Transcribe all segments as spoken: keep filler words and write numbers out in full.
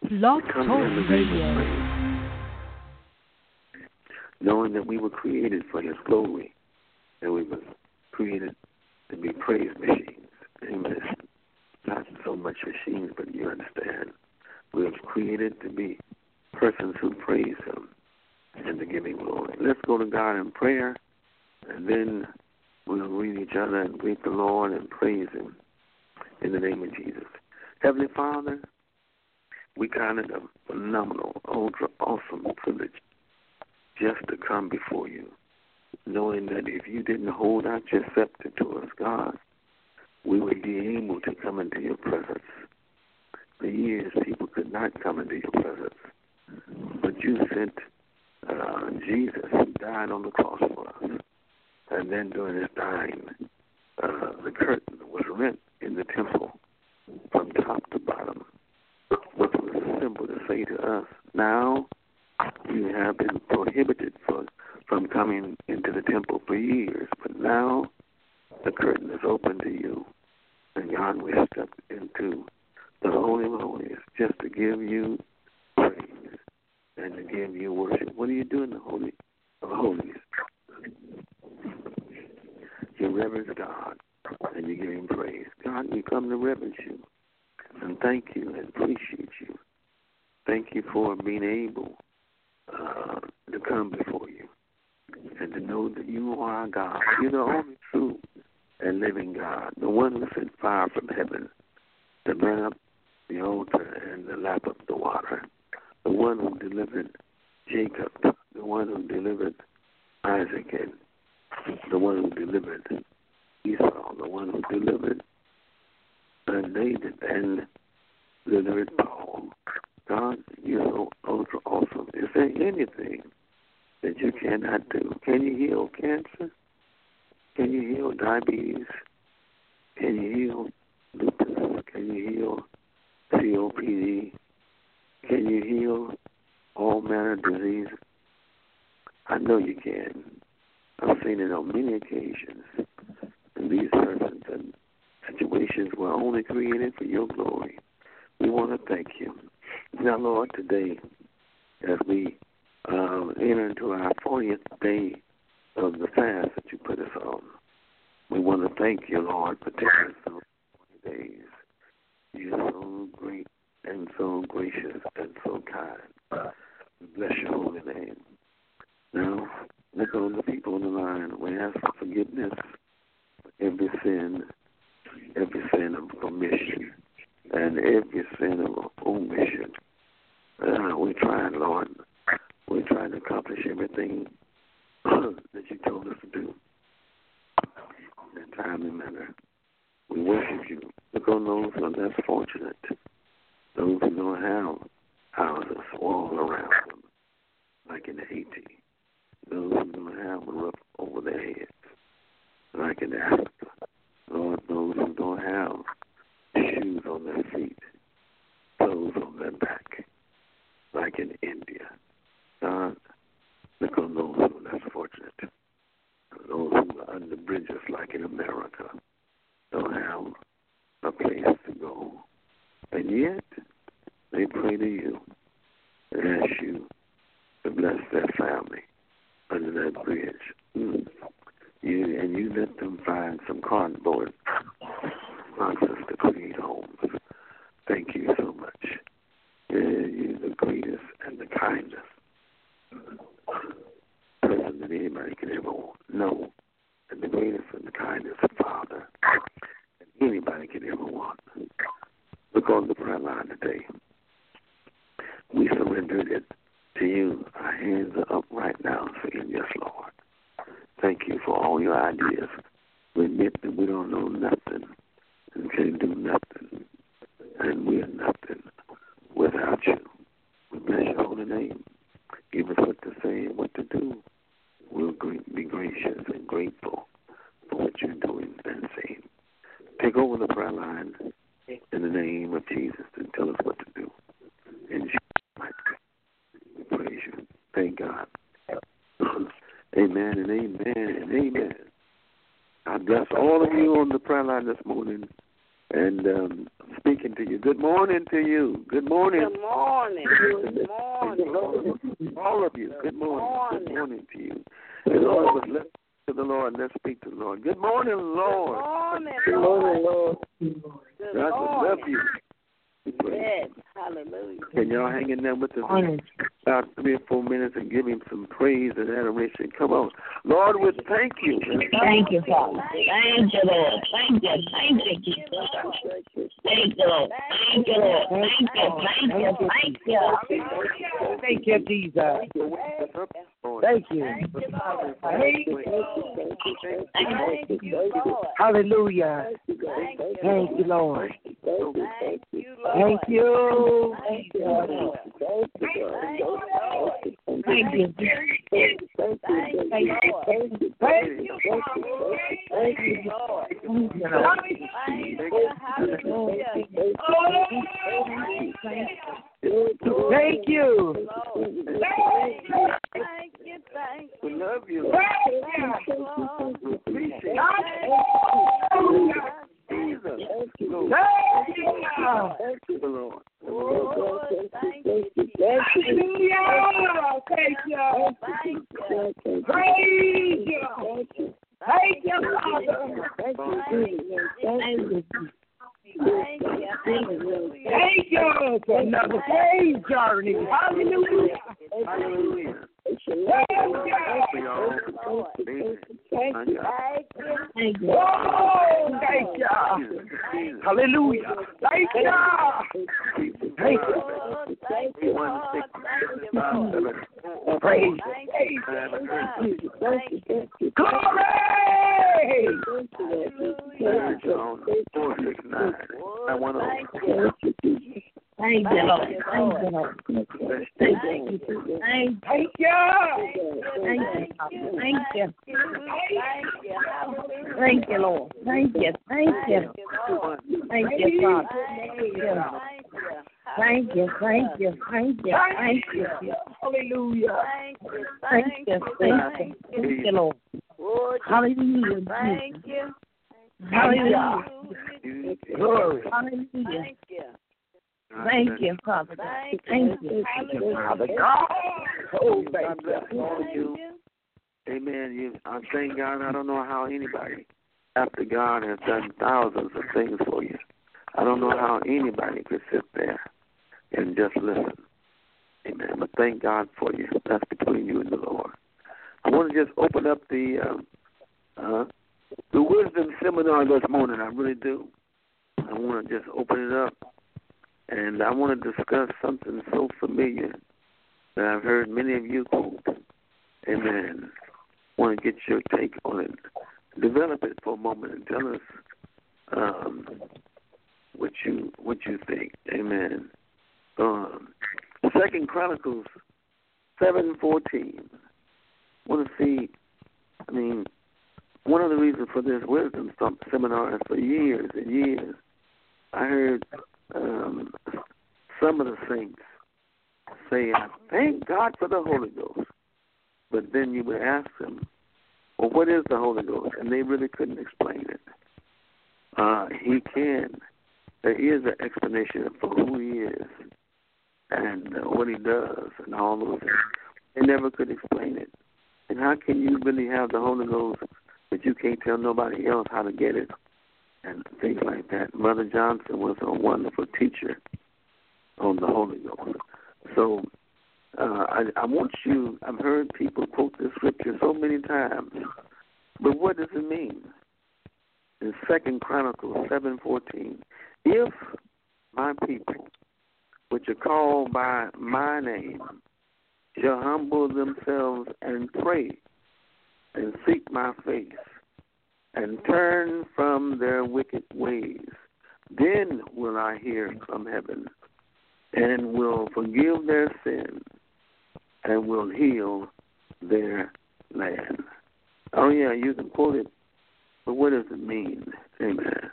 Blog Come Talk in the name of Radio. praise, knowing that we were created for His glory, and we were created to be praise machines. Amen. Not so much machines, but you understand. We were created to be persons who praise Him and to give Him glory. Let's go to God in prayer, and then we'll read each other and greet the Lord and praise Him in the name of Jesus. Heavenly Father, we count it a phenomenal, ultra awesome privilege just to come before you, knowing that if you didn't hold out your scepter to us, God, we would be able to come into your presence. For years, people could not come into your presence, but you sent uh, Jesus, who died on the cross for us. And then during his dying, uh, the curtain was rent in the temple from top to bottom, which was a symbol to say to us, now you have been prohibited for, from coming into the temple for years, but now the curtain is open to you. And God, we stepped into the Holy of Holies just to give you praise and to give you worship. What do you do in the Holy of Holies? You reverence God and you give Him praise. God, we come to reverence you and thank you and appreciate you. Thank you for being able uh, to come before you and to know that you are our God. You're the only true and living God, the one who sent fire from heaven to burn up the altar and to lap up the water, the one who delivered Jacob, the one who delivered Isaac, and the one who delivered Esau, the one who delivered uh, David and delivered Paul. God, you're so ultra awesome. Is there anything that you cannot do? Can you heal cancer? Can you heal diabetes? Can you heal lupus? Can you heal C O P D? Can you heal all manner of disease? I know you can. I've seen it on many occasions. And these persons and situations were only created for your glory. We want to thank you. Now, Lord, today, as we uh, enter into our fortieth day of the fast that you put us on, we want to thank you, Lord, for taking us those forty days. You're so great and so gracious and so kind. We bless your holy name. Now, look on the people on the line. We ask for forgiveness for every sin, every sin of commission, and every sin of omission. Uh, we're trying, Lord. We're trying to accomplish everything that you told us to do in a timely manner. We worship you. Look on those who are less fortunate, those who don't have houses all around them, like in Haiti. Those who don't have a roof over their heads, like in Africa. Lord, those who don't have shoes on their feet, clothes on their back, like in India. God, look on those who are less fortunate. Those who are under bridges, like in America, don't have a place to go. And yet, they pray to you and ask you to bless their family under that bridge. Mm. You, and you let them find some cardboard boxes to create homes. Thank you so much. Yeah, you're the greatest and the kindest person that anybody could ever know, and the greatest and the kindest Father that anybody could ever want. Look on the prayer line today. We surrendered it to you. Our hands are up right now saying, yes, Lord. Thank you for all your ideas. We admit that we don't know nothing and can't do nothing, and we are nothing without you. We bless your holy name. Give us what to say and what to do. We'll be gracious and grateful for what you're doing and saying. Take over the prayer line in the name of Jesus and tell us what to do. In Jesus' name, we praise you. Thank God. Amen and amen and amen. I bless all of you on the prayer line this morning. And um, speak speaking to you. Good morning to you. Good morning. Good morning. Good morning. All of you. Good morning. Good morning to you. And all of us, let's to the Lord. Let's speak to the Lord. Good morning, Lord. Good morning, Lord. Good morning, Lord. Good God morning. love you. Yes. Hallelujah. Can y'all hang in there with us about three or four minutes and give him some praise and adoration? Come on. Lord, we thank you. Thank you, Father. Thank you, Lord. Thank you. Thank you, Jesus. Thank you, Lord. Thank you, Lord. Thank you. Thank you. Thank you. Thank you, Jesus. Thank you. Thank you, Lord. Hallelujah. Thank you, Lord. Thank you, Lord. Thank you. Thank you, Lord. Thank you. Thank you, Lord. Thank you, Lord. Thank you. Thank you, Lord. Thank you, Lord. Thank you, hallelujah. Thank you. Thank you, thank We you. love you. We appreciate you. Jesus. Thank you. Thank you, Lord. Oh, thank you, Jesus. Hallelujah. Thank you. Thank you. Praise you. Thank you, Father. Thank you. Thank you. Thank you. Hallelujah. Thank you for another praise journey. Hallelujah. Hallelujah. Thank For you. your own baby. Thank you. Thank you. Oh, thank you. Jesus. Hallelujah. Thank you. Thank you. Oh, thank you, Lord. Thank you, Lord. Praise Thank you. you. Thank you. Glory. Hallelujah. four six nine. I Oh, want thank to. you. Thank you, Lord. Thank you, Lord. Thank you. Thank you. Thank Thank you. you. Thank you. Thank you. Hallelujah. Thank you, Lord. Thank you. Thank you. Lord. Thank you, Father. Thank you. Thank you. Thank you. Thank you. Thank you. Hallelujah. Thank you. Thank Thank you. you. Thank you. Thank you, Lord. Lord, Hallelujah. thank you. Hallelujah. Glory. Hallelujah. Thank you. Thank you, Father. Thank Thank you. you. Father God. Oh, God thank bless you. all of Thank you. you. Amen. You, I thank God. I don't know how anybody, after God has done thousands of things for you, I don't know how anybody could sit there and just listen. Amen. But thank God for you. That's between you and the Lord. I want to just open up the um, uh, the wisdom seminar this morning. I really do. I want to just open it up, and I want to discuss something so familiar that I've heard many of you quote. Amen. Want to get your take on it. Develop it for a moment and tell us um, what you what you think. Amen. Um, Second Chronicles seven fourteen. Want to see? I mean, one of the reasons for this wisdom seminar is for years and years, I heard um, some of the saints say, "I thank God for the Holy Ghost," but then you would ask them, "Well, what is the Holy Ghost?" And they really couldn't explain it. Uh, he can. There is an explanation for who he is and uh, what he does and all those things. They never could explain it. And how can you really have the Holy Ghost but you can't tell nobody else how to get it and things like that? Mother Johnson was a wonderful teacher on the Holy Ghost. So uh, I, I want you, I've heard people quote this scripture so many times, but what does it mean? In Second Chronicles seven fourteen, if my people, which are called by my name, shall humble themselves and pray and seek my face and turn from their wicked ways, then will I hear from heaven and will forgive their sins and will heal their land. Oh, yeah, you can quote it, but what does it mean? Amen.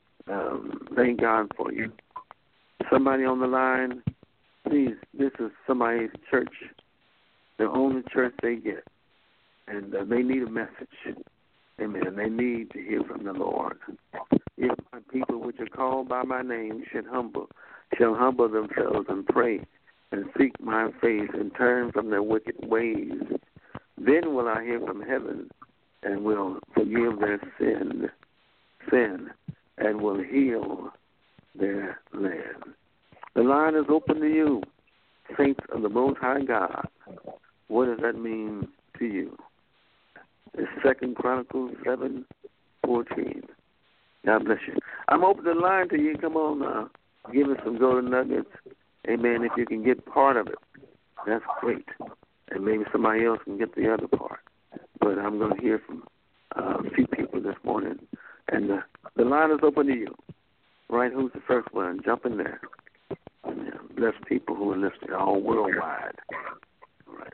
Um, thank God for you. Somebody on the line, please, this is somebody's church, the only church they get, and uh, they need a message. Amen. They need to hear from the Lord. If my people which are called by my name should humble, shall humble themselves and pray and seek my face and turn from their wicked ways, then will I hear from heaven and will forgive their sin, sin and will heal their land. The line is open to you, saints of the Most High God. What does that mean to you? It's Second Chronicles seven fourteen. God bless you. I'm open the line to you. Come on now. Give us some golden nuggets. Amen. If you can get part of it, that's great. And maybe somebody else can get the other part. But I'm going to hear from uh, a few people this morning. And uh, the line is open to you. Right? Who's the first one? Jump in there. And, uh, bless people who are listening all worldwide. All right.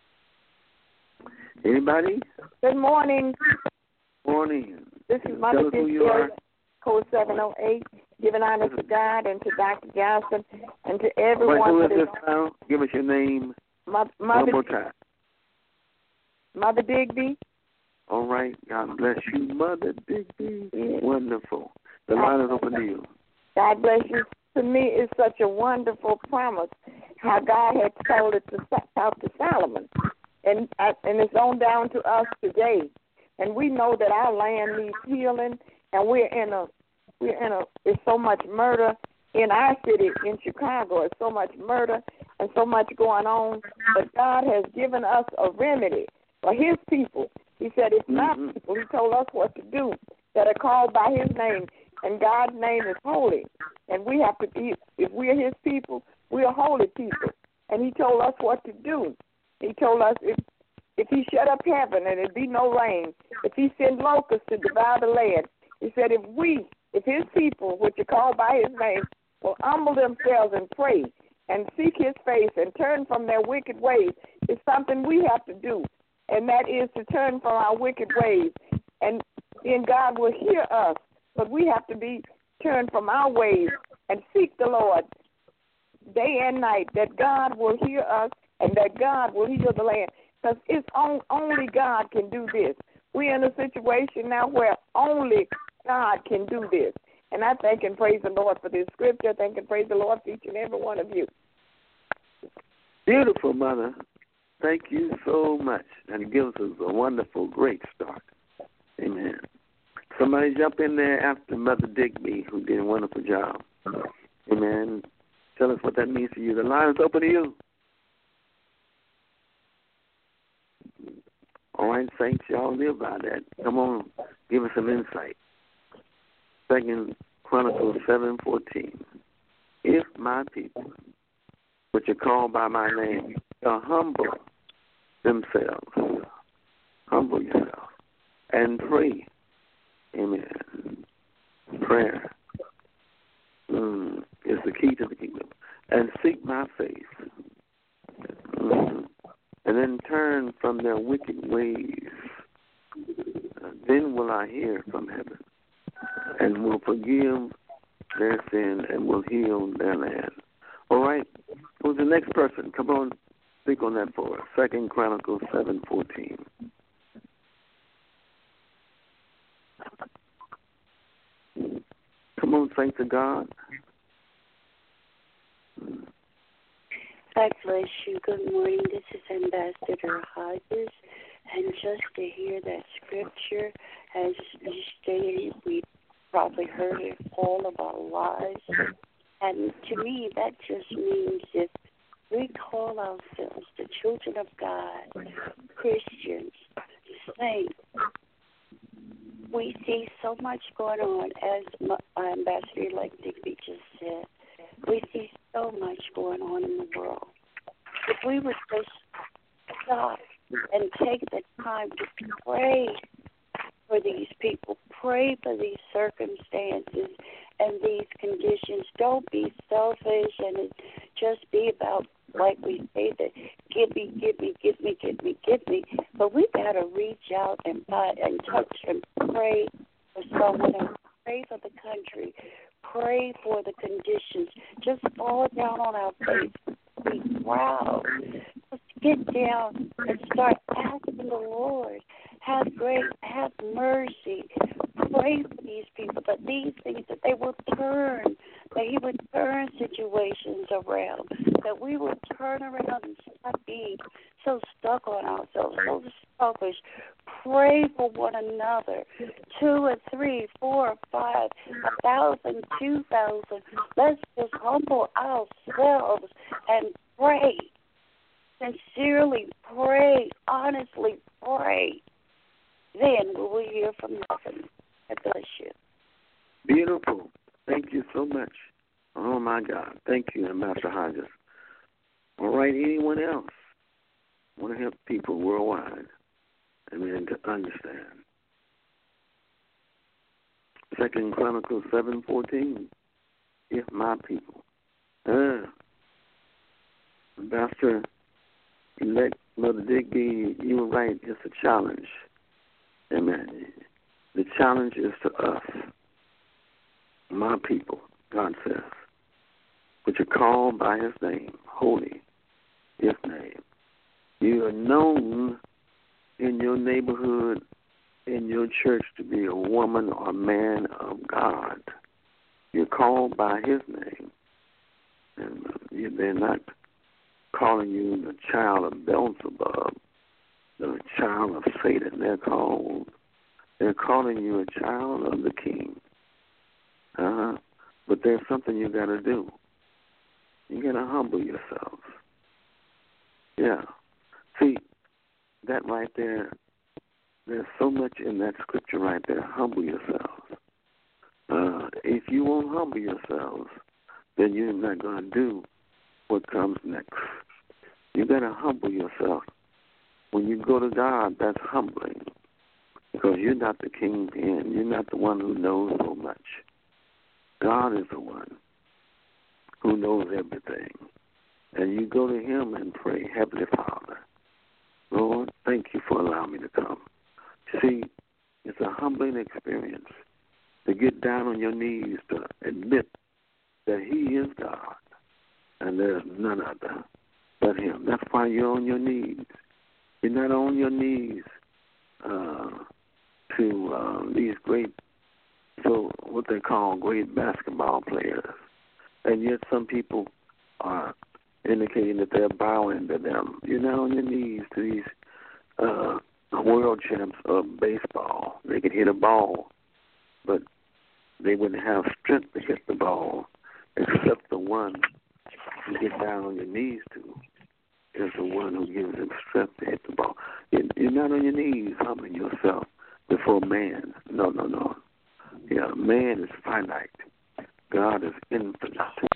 Anybody? Good morning. Morning. This is Mother Discourse, code seven oh eight, giving honor to God and to Doctor Johnson and to everyone. Wait, who is this now? Give us your name Mother, one more time. Mother Digby. All right. God bless you, Mother Digby. Yes. Wonderful. The line is open to you. God bless you. To me, it's such a wonderful promise how God had told it to talk to Solomon. And, and it's on down to us today. And we know that our land needs healing, and we're in a, we're in a, there's so much murder in our city, in Chicago. There's so much murder and so much going on. But God has given us a remedy for His people. He said, it's not mm-hmm. people. He told us what to do that are called by His name, and God's name is holy. And we have to be, if we're His people, we're holy people. And He told us what to do. He told us if If he shut up heaven and there'd be no rain, if he send locusts to devour the land, he said if we, if his people, which are called by his name, will humble themselves and pray and seek his face and turn from their wicked ways, it's something we have to do, and that is to turn from our wicked ways. And then God will hear us, but we have to be turned from our ways and seek the Lord day and night, that God will hear us and that God will heal the land. Because it's on, only God can do this. We're in a situation now where only God can do this. And I thank and praise the Lord for this scripture. I thank and praise the Lord for each and every one of you. Beautiful, Mother. Thank you so much. And it gives us a wonderful, great start. Amen. Somebody jump in there after Mother Digby, who did a wonderful job. Amen. Tell us what that means to you. The line is open to you. All right, saints, y'all live by that. Come on, give us some insight. Second Chronicles seven fourteen. If my people, which are called by my name, shall humble themselves, humble yourself, and pray. Amen. Prayer mm, is the key to the kingdom. And seek my face. Mm. And then turn from their wicked ways. Uh, then will I hear from heaven, and will forgive their sin, and will heal their land. All right. Who's the next person? Come on, speak on that for us. Second Chronicles seven fourteen. Come on, saints of God. God bless you. Good morning. This is Ambassador Hodges. And just to hear that scripture, as you stated, we probably heard it all of our lives. And to me, that just means if we call ourselves the children of God, Christians, saints, we see so much going on, as Ambassador like Digby just said. We see so much going on in the world. If we would just stop and take the time to pray for these people, pray for these circumstances and these conditions. Don't be selfish and it just be about, like we say, that give me, give me, give me, give me, give me. But we got to reach out and and touch and pray for someone and pray for the country. Pray for the conditions. Just fall down on our face. Be proud. Just get down and start asking the Lord Have grace, have mercy. Pray for these people that these things, that they will turn, that He would turn situations around, that we will turn around and stop being so stuck on ourselves, so selfish. Pray for one another. Two or three, four or five, a thousand, two thousand. Let's just humble ourselves and pray. Sincerely pray. Honestly pray. Then we will hear from heaven. I bless you. Beautiful. Thank you so much. Oh, my God. Thank you, Ambassador Hodges. All right, anyone else want to help people worldwide, I mean, to understand? Second Chronicles seven fourteen. If my people. Uh, Ambassador elect Mother Digby, you were right. It's a challenge. Amen. The challenge is to us, my people, God says, which are called by His name, holy, His name. You are known in your neighborhood, in your church, to be a woman or man of God. You're called by His name. And you, they're not calling you the child of Beelzebub, the child of Satan. They're called, they're calling you a child of the King. Uh-huh. But there's something you got to do. You got to humble yourselves. Yeah. See, that right there, there's so much in that scripture right there. Humble yourselves. Uh, if you won't humble yourselves, then you're not going to do what comes next. You got to humble yourself. When you go to God, that's humbling, because you're not the kingpin. You're not the one who knows so much. God is the one who knows everything. And you go to Him and pray, Heavenly Father, Lord, thank you for allowing me to come. See, it's a humbling experience to get down on your knees, to admit that He is God and there's none other but Him. That's why you're on your knees. You're not on your knees uh, to uh, these great, so what they call great basketball players. And yet some people are indicating that they're bowing to them. You're not on your knees to these uh, world champs of baseball. They can hit a ball, but they wouldn't have strength to hit the ball, except the one you get down on your knees to is the one who gives them strength to hit the ball. You're not on your knees humbling yourself before man. No, no, no. Yeah, man is finite. God is infinite.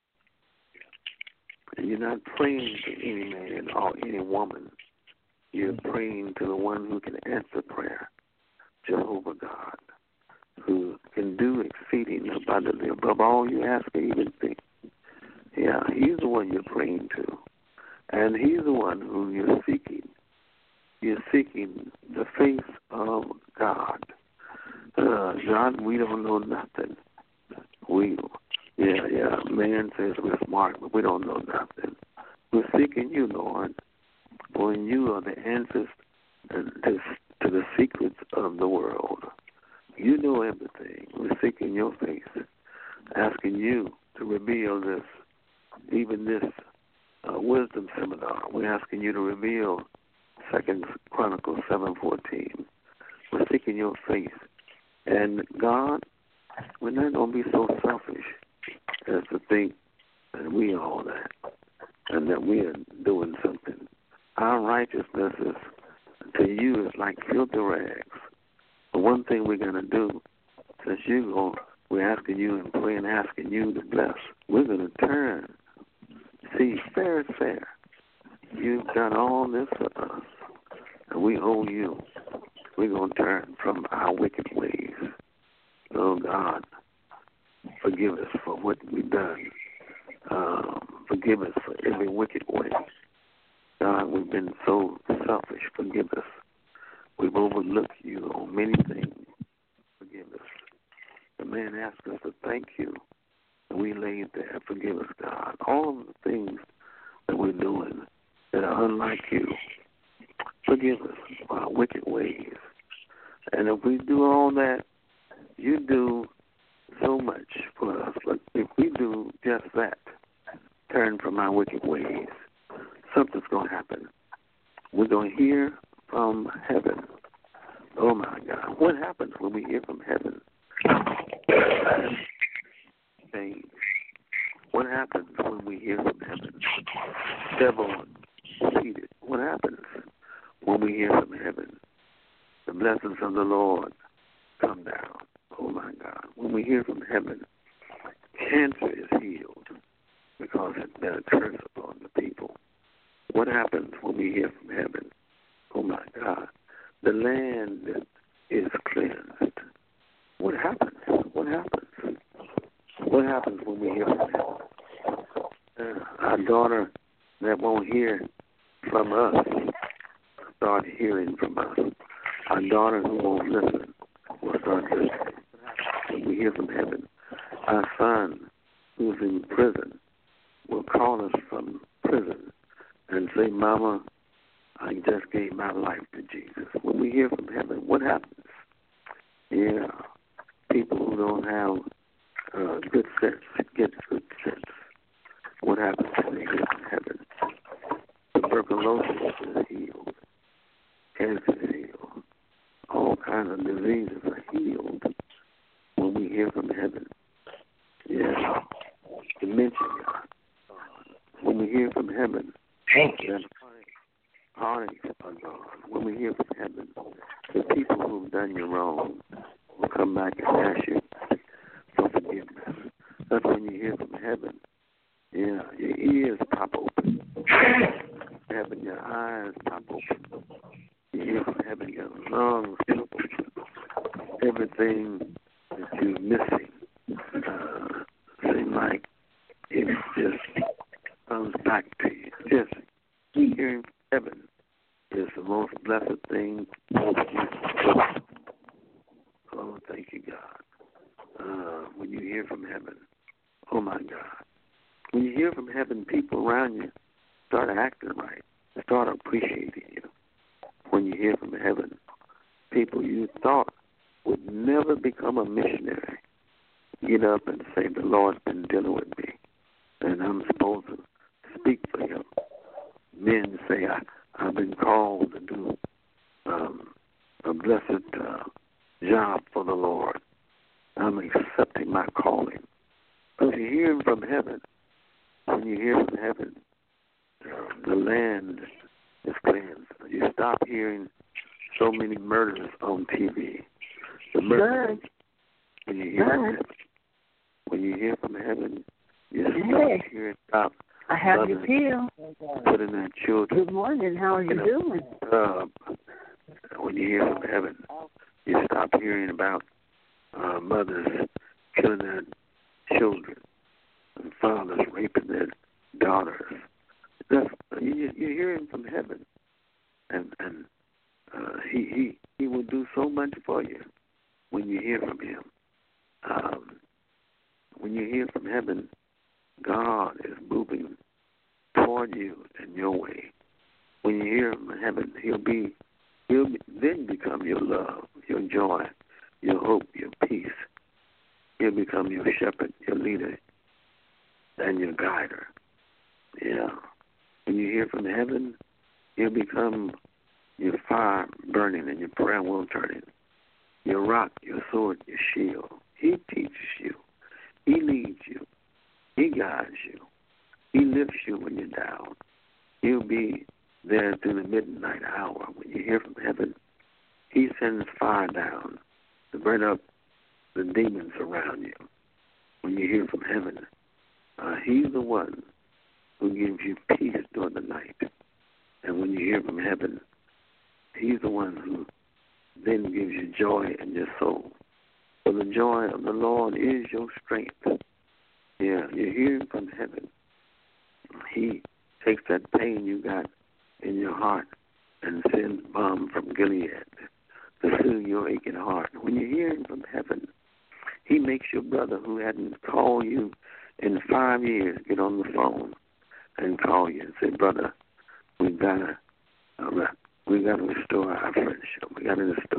And you're not praying to any man or any woman. You're praying to the one who can answer prayer, Jehovah God, who can do exceeding abundantly above all you ask or even think. Yeah, He's the one you're praying to. And He's the one who you're seeking. You're seeking the face of God. Uh, God, we don't know nothing. We, yeah, yeah, man says we're smart, but we don't know nothing. We're seeking you, Lord, for you are the answers to, to the secrets of the world. You know everything. We're seeking your face, asking you to reveal this, even this uh, wisdom seminar. We're asking you to reveal Second Chronicles seven fourteen. We're seeking your face. And God, we're not going to be so selfish as to think that we are all that and that we are doing something. Our righteousness is, to you, is like filthy rags. The one thing we're going to do, since you go, we're asking you and praying, asking you to bless, we're going to turn. See, fair is fair. You've done all this for us, and we owe you. We're going to turn from our wicked ways. Oh, God, forgive us for what we've done. Um, forgive us for every wicked way. God, we've been so selfish. Forgive us. We've overlooked you on many things. Forgive us. The man asked us to thank you, and we laid there. Forgive us, God. All of the things that we're doing that are unlike you. Forgive us for our wicked ways. And if we do all that, you do so much for us. But if we do just that, turn from our wicked ways, something's going to happen. We're going to hear from heaven. Oh, my God. What happens when we hear from heaven? What happens when we hear from heaven? Devil defeated. What happens when we hear from heaven? The blessings of the Lord come down. Oh, my God. When we hear from heaven, cancer is healed because it's been a curse upon the people. What happens when we hear from heaven? Oh, my God. The land is cleansed. What happens? What happens? What happens when we hear from heaven? Uh, our daughter that won't hear from us start hearing from us. Our daughter who won't listen will start listening. When we hear from heaven, our son who's in prison will call us from prison and say, Mama, I just gave my life to Jesus. When we hear from heaven, what happens? Yeah, people who don't have uh, good sense get good sense. What happens when they hear from heaven? Tuberculosis is healed. Cancer is healed. All kinds of diseases are healed when we hear from heaven. Yeah, dementia. When we hear from heaven, thank you. Heartaches are gone. When we hear from heaven, the people who've done you wrong will come back and ask you for forgiveness. That's when you hear from heaven. Yeah, your ears pop open. Heaven, your eyes pop open. You hear from heaven, your lungs pop open. Everything that you're missing uh, seems like it just comes back to you. Just hearing from heaven is the most blessed thing. Oh, thank you, God. Uh, when you hear from heaven, oh, my God. When you hear from heaven, people around you start acting right, start appreciating you. When you hear from heaven, people you thought would never become a missionary get up and say, the Lord's been dealing with me, and I'm supposed to speak for him. Men say, I, I've been called to do um, a blessed uh, job for the Lord. I'm accepting my calling. But you hear from heaven. When you hear from heaven, uh, the land is cleansed. You stop hearing so many murders on T V. The murders, when you hear from heaven, when you hear from heaven, you stop hearing about I have your pill. putting their children. Good morning. How are you, you doing? Uh, when you hear from heaven, you stop hearing about uh, mothers killing their children and fathers raping their daughters. That's, you, you're hearing from heaven, and and uh, he he he will do so much for you when you hear from him. Um, when you hear from heaven, God is moving toward you in your way. When you hear from heaven, he'll be, he'll be, then become your love, your joy, your hope, your peace. He'll become your shepherd, your leader, and your guider. Yeah. When you hear from heaven, he'll become your fire burning and your prayer wheel turning, your rock, your sword, your shield. He teaches you. He leads you. He guides you. He lifts you when you're down. He'll be there through the midnight hour. When you hear from heaven, he sends fire down to burn up the demons around you. When you hear from heaven, uh, he's the one who gives you peace during the night. And when you hear from heaven, he's the one who then gives you joy in your soul. For the joy of the Lord is your strength. Yeah, you're hearing from heaven. He takes that pain you got in your heart and sends balm from Gilead to soothe your aching heart. When you're hearing from heaven, he makes your brother who hadn't called you in five years get on the phone and call you and say, brother, we gotta, uh, we gotta restore our friendship. We gotta restore.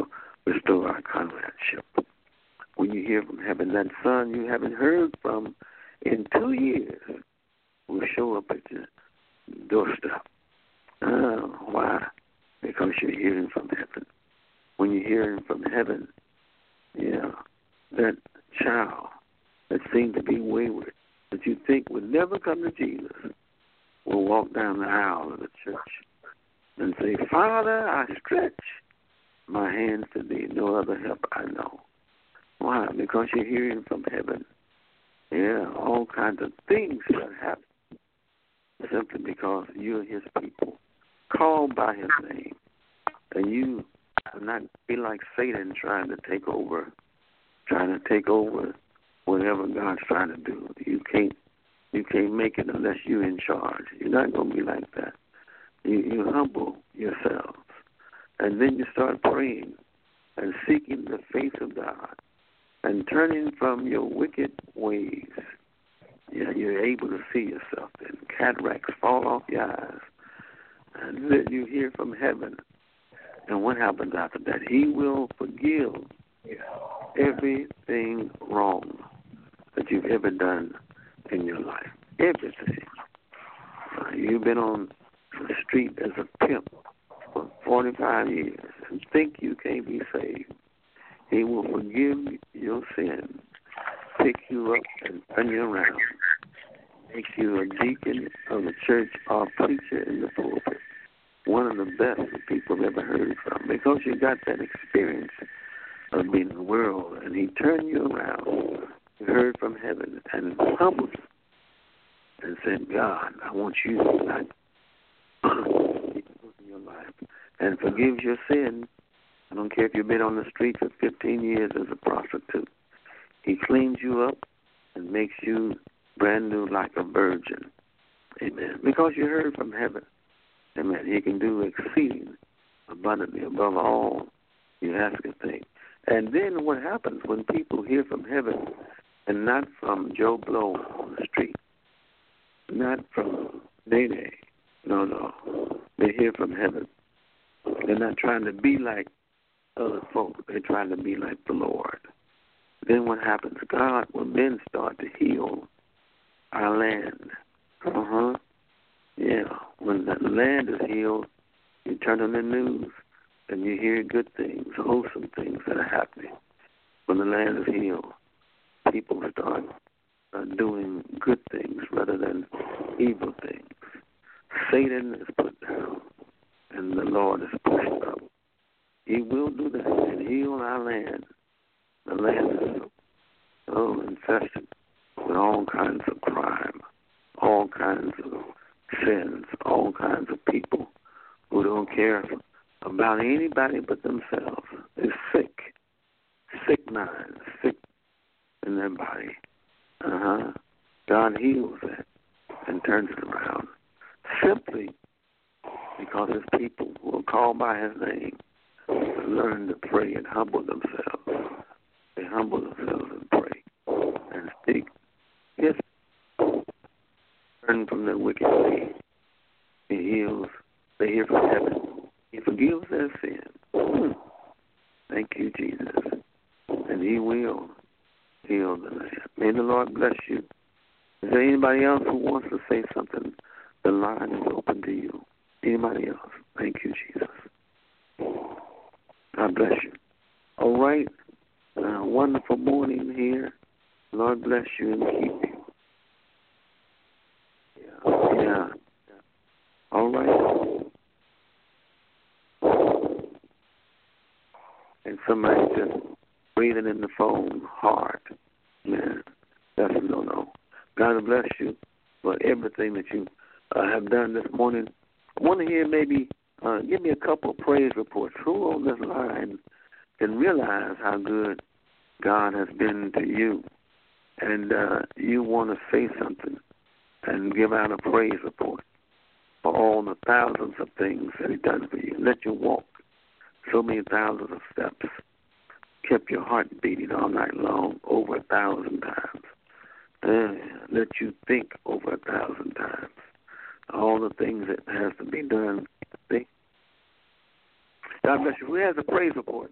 restore our comradeship. When you hear from heaven, that son you haven't heard from in two years will show up at your doorstep. Uh, why? Because you're hearing from heaven. When you're hearing from heaven, yeah, that child that seemed to be wayward, that you think would never come to Jesus, will walk down the aisle of the church and say, Father, I stretch my hands to thee, no other help I know. Why? Because you're hearing from heaven. Yeah, all kinds of things that happen simply because you're his people, called by his name. And you will not be like Satan trying to take over, trying to take over whatever God's trying to do. You can't you can't make it unless you're in charge. You're not going to be like that. You, you humble yourselves. And then you start praying and seeking the face of God and turning from your wicked ways. Yeah, you're able to see yourself. And cataracts fall off your eyes. And then you hear from heaven. And what happens after that? He will forgive everything wrong that you've ever done in your life. Everything. Uh, you've been on the street as a pimp for forty-five years and think you can't be saved. He will forgive your sin, pick you up and turn you around, make you a deacon of the church or preacher in the pulpit. One of the best that people have ever heard from, because you got that experience of being in the world, and he turned you around. You heard from heaven and humbled you and said, God, I want you to in your life and forgives your sin. I don't care if you've been on the street for fifteen years as a prostitute. He cleans you up and makes you brand new like a virgin. Amen. Because you heard from heaven. Amen. He can do exceeding abundantly above all you ask and think. And then what happens when people hear from heaven and not from Joe Blow on the street, not from Day-Day. No, no. They hear from heaven. They're not trying to be like other folk. They're trying to be like the Lord. Then what happens? God will then start to heal our land. Uh-huh. Yeah. When the land is healed, you turn on the news and you hear good things, wholesome things that are happening. When the land is healed, people start uh, doing good things rather than evil things. Satan is put down and the Lord is pushed up. He will do that and heal our land. The land is so infested with all kinds of crime, all kinds of sins, all kinds of people who don't care about anybody but themselves. They're sick, sick minds, sick in their body. Uh-huh. God heals that and turns it around simply because his people who are called by his name learn to pray and humble themselves. They humble themselves and pray and speak. Yes, turn from their wicked ways. He heals. They hear from heaven. He forgives their sin. Hmm. Thank you, Jesus. And he will heal the land. May the Lord bless you. Is there anybody else who wants to say something? The line is open to you. Anybody else? Thank you, Jesus. God bless you. All right. Uh, wonderful morning here. Lord bless you and keep you. Yeah. Yeah. All right. And somebody just breathing in the phone hard. Man, that's a no-no. God bless you for everything that you uh, have done this morning. I want to hear maybe, uh, give me a couple of praise reports. Who on this line can realize how good God has been to you? And uh, you want to say something and give out a praise report for all the thousands of things that he's done for you. Let you walk so many thousands of steps. Kept your heart beating all night long over a thousand times. Uh, let you think over a thousand times. All the things that has to be done. See? God bless you. Who has a praise report?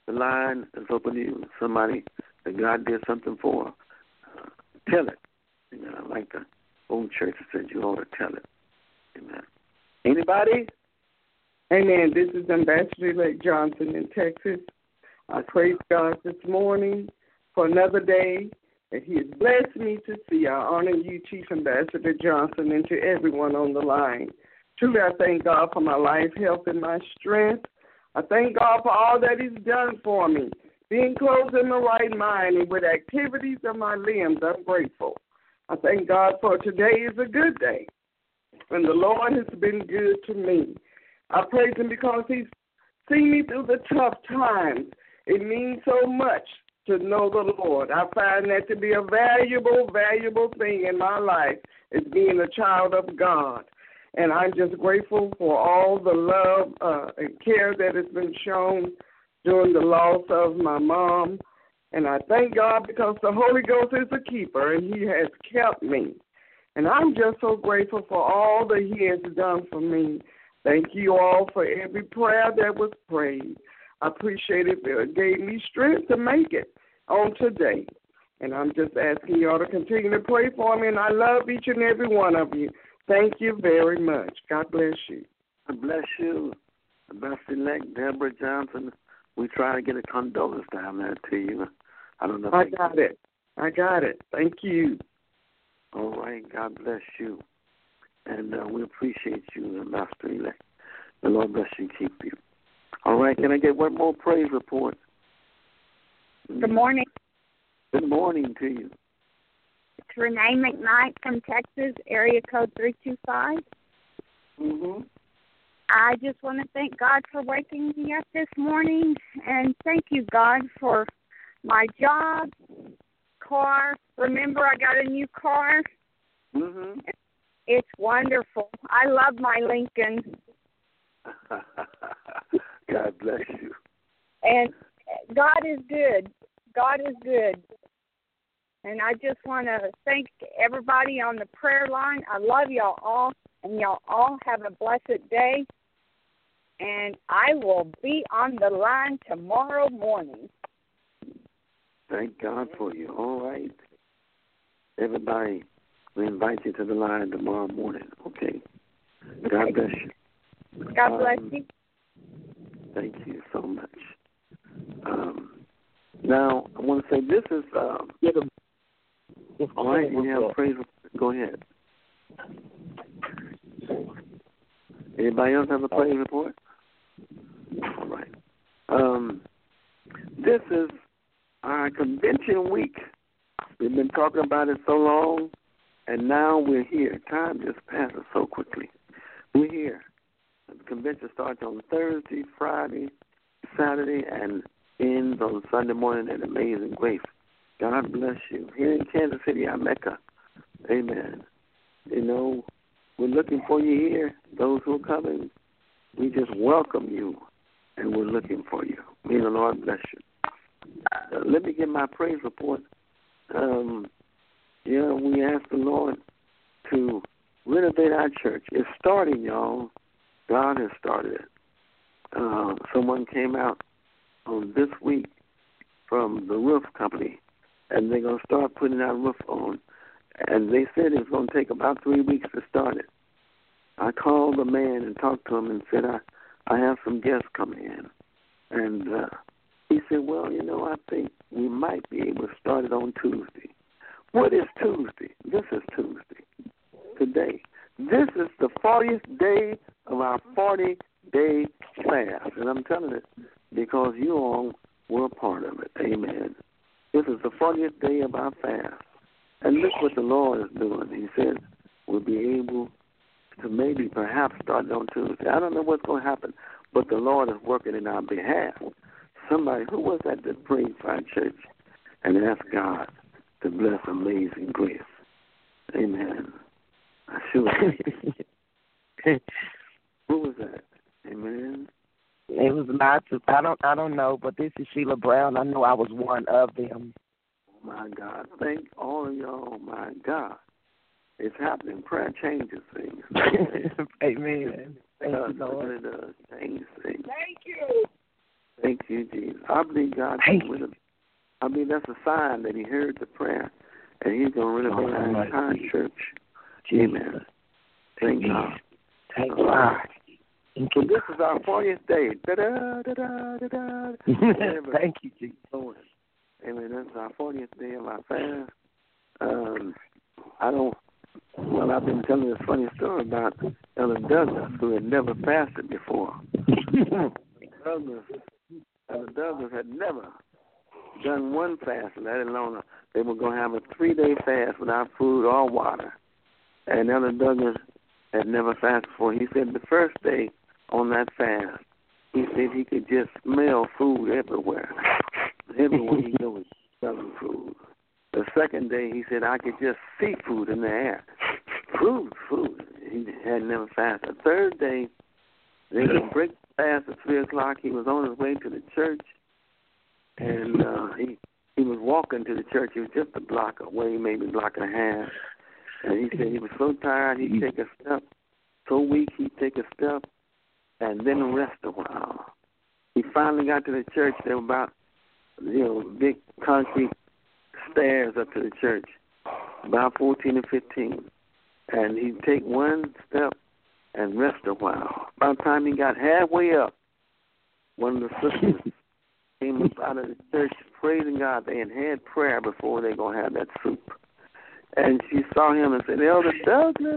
the line is open to you. Somebody that God did something for, uh, tell it. Amen. I like the old church that said you ought to tell it. Amen. Anybody? Amen. This is Ambassador-elect Johnson in Texas. I praise God this morning for another day that He has blessed me to see. I honor you, Chief Ambassador Johnson, and to everyone on the line. Truly, I thank God for my life, health, and my strength. I thank God for all that He's done for me. Being clothed in the right mind and with activities of my limbs, I'm grateful. I thank God for today is a good day, and the Lord has been good to me. I praise Him because He's seen me through the tough times. It means so much to know the Lord. I find that to be a valuable, valuable thing in my life is being a child of God. And I'm just grateful for all the love uh, and care that has been shown during the loss of my mom. And I thank God because the Holy Ghost is a keeper, and He has kept me. And I'm just so grateful for all that He has done for me. Thank you all for every prayer that was prayed. I appreciate it. It gave me strength to make it on today. And I'm just asking you all to continue to pray for me, and I love each and every one of you. Thank you very much. God bless you. God bless you. Ambassador-elect Deborah Johnson. We try to get a condolence down there to you. I don't know. If I got it. I got it. Thank you. All right. God bless you. And uh, we appreciate you, Ambassador-elect. The Lord bless you and keep you. All right. Can I get one more praise report? Good morning. Good morning to you. It's Renee McKnight from Texas, area code three two five. Mm-hmm. I just want to thank God for waking me up this morning, and thank you, God, for my job, car. Remember, I got a new car. Mm-hmm. It's wonderful. I love my Lincoln. God bless you. And God is good. God is good. And I just want to thank everybody on the prayer line. I love y'all all, and y'all all have a blessed day. And I will be on the line tomorrow morning. Thank God for you. All right. Everybody, we invite you to the line tomorrow morning, okay? God bless you. God bless um, you. Thank you so much. Um, now, I want to say this is... Um, all right, you have praise. Go ahead. Anybody else have a praise report? All right. Um, this is our convention week. We've been talking about it so long, and now we're here. Time just passes so quickly. We're here. The convention starts on Thursday, Friday, Saturday, and ends on Sunday morning at Amazing Grace. God bless you. Here in Kansas City, our Mecca. Amen. You know, we're looking for you here. Those who are coming, we just welcome you, and we're looking for you. May the Lord bless you. Uh, let me get my praise report. Um, yeah, we asked the Lord to renovate our church. It's starting, y'all. God has started it. Uh, someone came out on this week from the roof company, and they're going to start putting our roof on. And they said it's going to take about three weeks to start it. I called the man and talked to him and said, I, I have some guests coming in. And uh, he said, well, you know, I think we might be able to start it on Tuesday. What is Tuesday? This is Tuesday, today. This is the fortieth day of our forty-day fast. And I'm telling it because you all were a part of it. Amen. This is the fortieth day of our fast. And look what the Lord is doing. He said we'll be able to maybe perhaps start on Tuesday. I don't know what's going to happen, but the Lord is working in our behalf. Somebody, who was that that prayed for our church and asked God to bless Amazing Grace? Amen. I sure Who was that? Amen. It was lots of, I don't, I don't know, but this is Sheila Brown. I know I was one of them. Oh, my God. Thank all of y'all. Oh, my God. It's happening. Prayer changes things. Amen. Thank uh, you, Lord. It does change things. Thank you. Thank you, Jesus. I believe God Thank can rid of. I mean, that's a sign that He heard the prayer, and He's going to rid of our entire church. Amen. Thank God. Thank God. So this is our fortieth day. Da-da, da-da, da-da. Thank you, Jesus. Amen. That's our fortieth day of our fast. Um, I don't. Well, I've been telling this funny story about Ellen Douglas, who had never fasted before. Douglas, Ellen Douglas had never done one fast, let alone they were going to have a three-day fast without food or water. And Ellen Douglas had never fasted before. He said the first day on that fast, he said he could just smell food everywhere. Everywhere he goes, smelling food. The second day, he said, I could just see food in the air. Food, food. He had never fasted. The third day, they would break fast at three o'clock. He was on his way to the church, and uh, he he was walking to the church. He was just a block away, maybe a block and a half. And he said he was so tired, he'd take a step. So weak, he'd take a step and then rest a while. He finally got to the church. There were about, you know, big concrete stairs up to the church, about fourteen or fifteen. And he'd take one step and rest a while. By the time he got halfway up, one of the sisters came up out of the church praising God. They had had prayer before they were going to have that soup. And she saw him and said, Elder Douglas,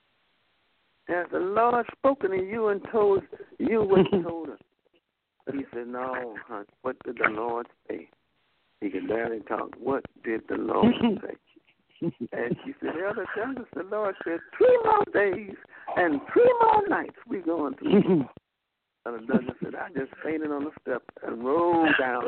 has the Lord spoken to you and told you what he told us? He said, no, honey, what did the Lord say? He could barely talk. What did the Lord say? And she said, Elder Douglas, the Lord said, three more days and three more nights we're going through. Elder Douglas said, I just fainted on the step and rolled down.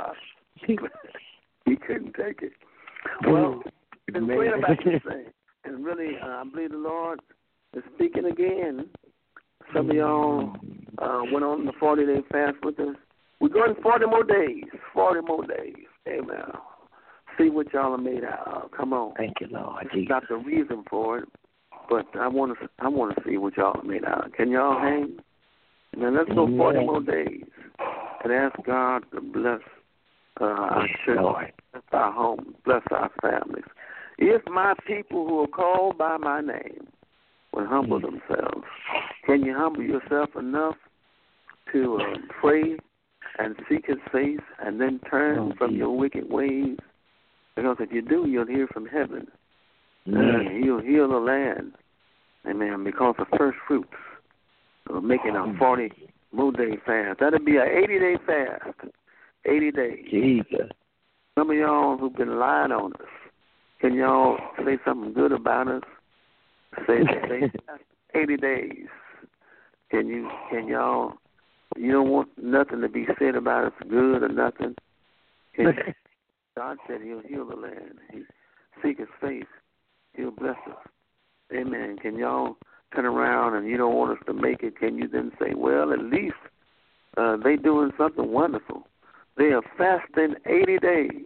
He couldn't take it. Well, it's great about this thing. And really, uh, I believe the Lord is speaking again. Some of y'all uh, went on the forty-day fast with us. We're going forty more days. forty more days. Amen. See what y'all are made out of. Come on. Thank you, Lord. It's not the reason for it, but I want to. I want to see what y'all are made out of. Can y'all hang? Now let's go forty more days and ask God to bless uh, our church, Lord. bless our homes, bless our families. If my people who are called by my name will humble themselves, can you humble yourself enough to uh, pray and seek His face and then turn oh, from your wicked ways? Because if you do, you'll hear from heaven. Uh, he'll heal the land. Amen. Because of first fruits. Uh, making a forty more day fast. That'll be an eighty-day fast. eighty days. Jesus. Some of y'all who've been lying on us, can y'all say something good about us? Say, say eighty days. Can you? Can y'all? You don't want nothing to be said about us, good or nothing. Can, God said He'll heal the land. He seek His face. He'll bless us. Amen. Can y'all turn around and you don't want us to make it? Can you then say, well, at least uh, they doing something wonderful. They are fasting eighty days.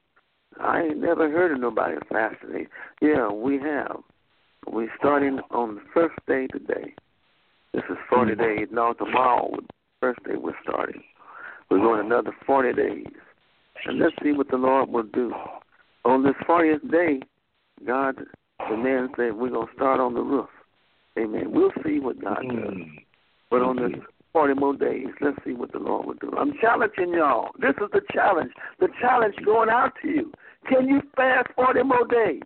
I ain't never heard of nobody fasting. Yeah, we have. We're starting on the first day today. This is forty mm-hmm. days. Now tomorrow, first day we're starting. We're going another forty days. And let's see what the Lord will do. On this fortieth day, God, the man said, we're going to start on the roof. Amen. We'll see what God does. But on this forty more days, let's see what the Lord will do. I'm challenging y'all. This is the challenge. The challenge going out to you. Can you fast forty more days?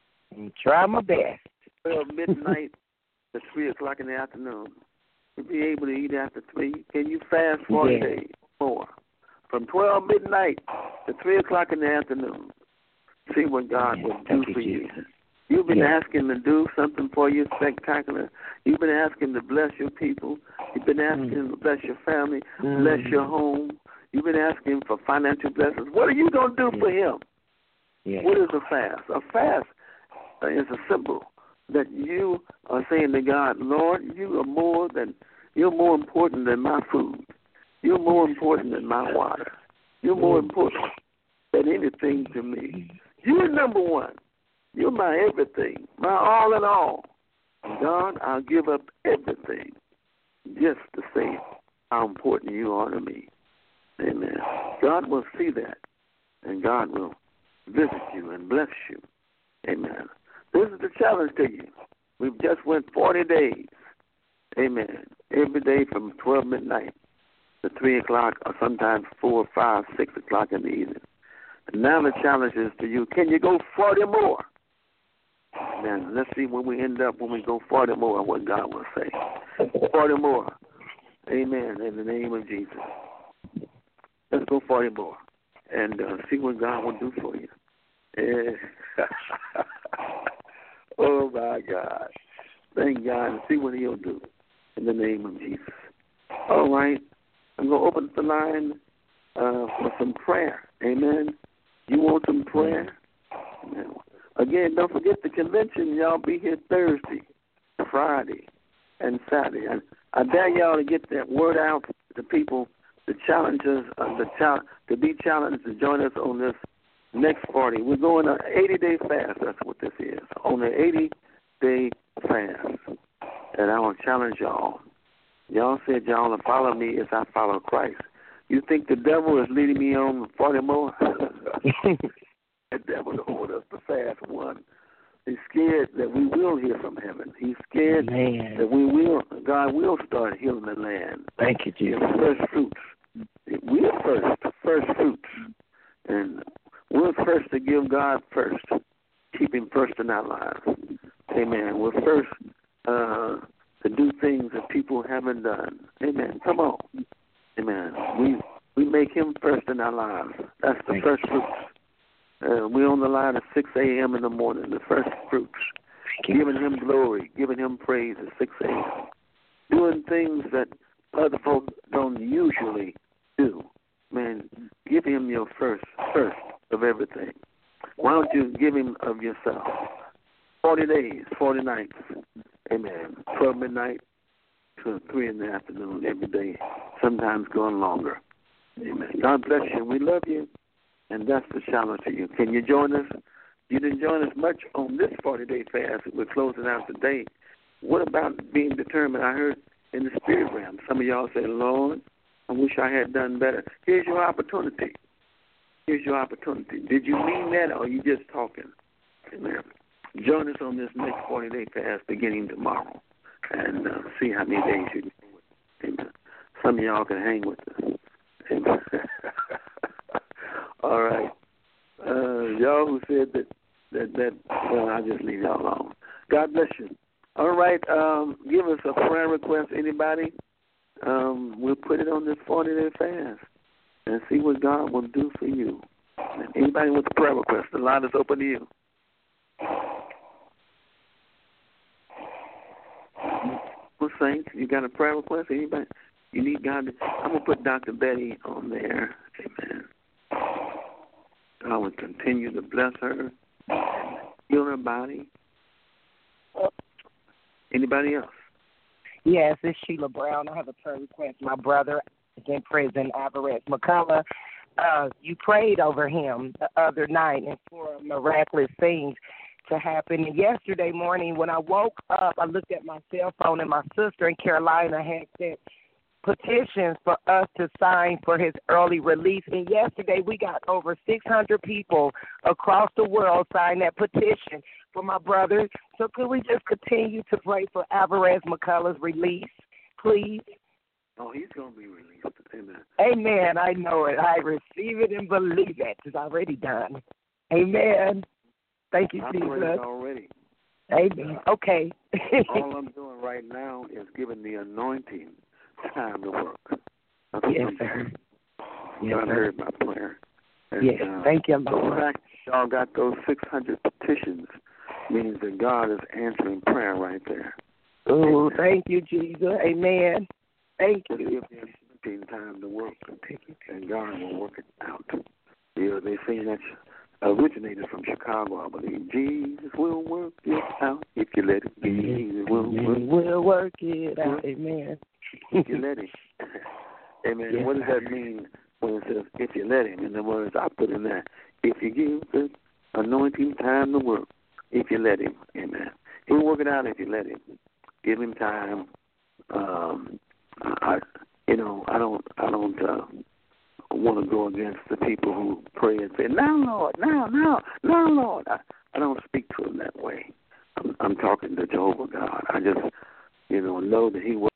Try my best. Well, midnight to three o'clock in the afternoon. You'll be able to eat after three. Can you fast forty yeah. days more? From twelve midnight to three o'clock in the afternoon. See what God yeah, will do for you. Jesus. You've been yeah. asking to do something for you spectacular. You've been asking to bless your people. You've been asking mm. to bless your family, mm. bless your home. You've been asking for financial blessings. What are you going to do yeah. for Him? Yeah. What is a fast? A fast is a symbol that you are saying to God, Lord, you are more than, you're more important than my food. You're more important than my water. You're more important than anything to me. You're number one. You're my everything, my all in all. God, I'll give up everything just to say how important you are to me. Amen. God will see that, and God will visit you and bless you. Amen. This is the challenge to you. We've just went forty days. Amen. Every day from twelve midnight to three o'clock, or sometimes four, five, six o'clock in the evening. And now the challenge is to you, can you go forty more? Amen. Let's see when we end up when we go forty more, what God will say. forty more. Amen. In the name of Jesus. Let's go forty more and uh, see what God will do for you. Yeah. Oh, my God. Thank God and see what he'll do in the name of Jesus. All right. I'm going to open the line uh, for some prayer. Amen. You want some prayer? Amen. Again, don't forget the convention. Y'all be here Thursday, Friday, and Saturday. And I dare y'all to get that word out to people, the challenges, uh, the chal- to be challenged to join us on this next forty. We're going an eighty-day fast. That's what this is. On an eighty-day fast. And I want to challenge y'all. Y'all said y'all to follow me as I follow Christ. You think the devil is leading me on forty more? The devil don't want us to fast one. He's scared that we will hear from heaven. He's scared Man. that we will, God will start healing the land. Thank you, Jesus. First fruits. We're first, first fruits. And we're first to give God first. Keep him first in our lives. Amen. We're first uh, to do things that people haven't done. Amen. Come on. Amen. We we make him first in our lives. That's the Thank first fruits. Uh, we're on the line at six a.m. in the morning, the first fruits. Giving him glory, giving him praise at six a.m. Doing things that other folks don't usually do. Man, give him your first, first of everything. Why don't you give him of yourself? forty days, forty nights. Amen. twelve midnight to three in the afternoon every day, sometimes going longer. Amen. God bless you. We love you. And that's the challenge to you. Can you join us? You didn't join us much on this forty-day fast. We're closing out today. What about being determined? I heard in the spirit realm, some of y'all say, Lord, I wish I had done better. Here's your opportunity. Here's your opportunity. Did you mean that, or are you just talking? Amen. Join us on this next forty-day fast beginning tomorrow and uh, see how many days you can do it. Amen. Some of y'all can hang with us. Amen. All right. Uh, y'all who said that, that, that, well, I'll just leave y'all alone. God bless you. All right. Um, give us a prayer request, anybody. Um, we'll put it on this forty-day fast and see what God will do for you. Anybody with a prayer request, the line is open to you. Well, Saints, you got a prayer request? Anybody? You need God to, I'm going to put Doctor Betty on there. Amen. I will continue to bless her, heal her body. Anybody else? Yes, it's Sheila Brown. I have a prayer request. My brother is in prison, Alvarez McCullough. Uh, you prayed over him the other night and for miraculous things to happen. And yesterday morning when I woke up, I looked at my cell phone, and my sister in Carolina had sent petitions for us to sign for his early release. And yesterday we got over six hundred people across the world sign that petition for my brother. So could we just continue to pray for Alvarez McCullough's release, please? Oh, he's going to be released. Amen. Amen. I know it. I receive it and believe it. It's already done. Amen. Thank you, I Jesus. prayed already. Amen. Okay. All I'm doing right now is giving the anointing time to work. That's yes, sir. Yes, God sir. heard my prayer. And, yes, uh, thank you, the Lord. fact that y'all got those six hundred petitions means that God is answering prayer right there. Oh, thank you, Jesus. Amen. Thank Just you. give the anointing time to work, and God will work it out. You know, they say that originated from Chicago, I believe. Jesus will work it out if you let it be. Jesus will He work, will work it out. Amen. if you let him. Amen. Yes, what does sir. that mean when it says, if you let him? In the words I put in there, if you give the anointing time to work, if you let him. Amen. He'll work it out if you let him. Give him time. Um, I, you know, I don't, I don't uh, want to go against the people who pray and say, "Now, Lord, now, now, now, Lord." I, I don't speak to him that way. I'm, I'm talking to Jehovah God. I just, you know, know that He